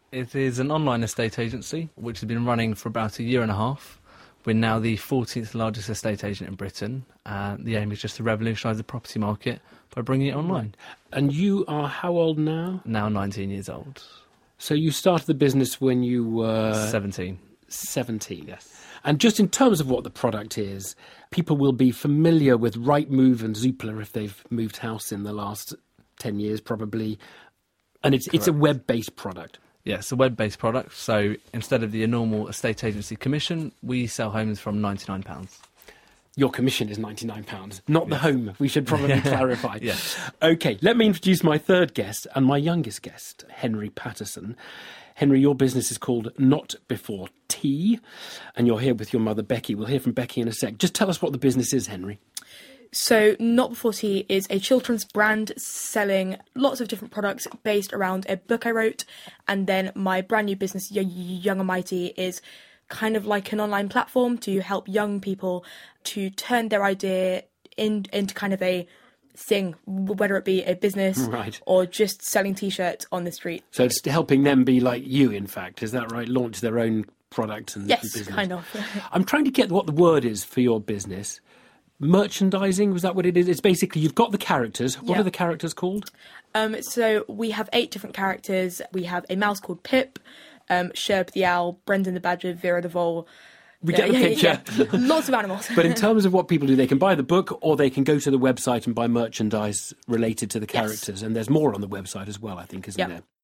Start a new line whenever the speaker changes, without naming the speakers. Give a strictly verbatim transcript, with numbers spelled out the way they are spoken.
It is an online estate agency which has been running for about a year and a half. We're now the fourteenth largest estate agent in Britain, and the aim is just to revolutionise the property market by bringing it online.
And you are how old now?
Now nineteen years old.
So you started the business when you were...
seventeen.
seventeen.
Yes.
And just in terms of what the product is, people will be familiar with Rightmove and Zoopla if they've moved house in the last ten years, probably. And it's it's a web-based product.
Yes, it's a web-based product. So instead of the normal estate agency commission, we sell homes from ninety-nine pounds.
Your commission is ninety-nine pounds, not the
Yes.
home. We should probably clarify.
Yes.
OK, let me introduce my third guest and my youngest guest, Henry Patterson. Henry, your business is called Not Before Tea, and you're here with your mother, Becky. We'll hear from Becky in a sec. Just tell us what the business is, Henry.
So Not Before Tea is a children's brand selling lots of different products based around a book I wrote. And then my brand new business, Y- Young and Mighty, is kind of like an online platform to help young people to turn their idea in, into kind of a thing, whether it be a business
Right.
or just selling T-shirts on the street.
So it's helping them be like you, in fact. Is that right? Launch their own product and,
Yes,
and business.
kind of.
I'm trying to get what the word is for your business. Merchandising, was that what it is? It's basically, you've got the characters. What
Yeah.
are the characters called?
Um, so we have eight different characters. We have a mouse called Pip, um, Sherb the owl, Brendan the badger, Vera the vole.
We
Yeah,
get the
yeah,
picture.
yeah, yeah. Lots of animals.
But in terms of what people do, they can buy the book or they can go to the website and buy merchandise related to the
Yes.
characters. And there's more on the website as well, I think, isn't
Yeah.
there?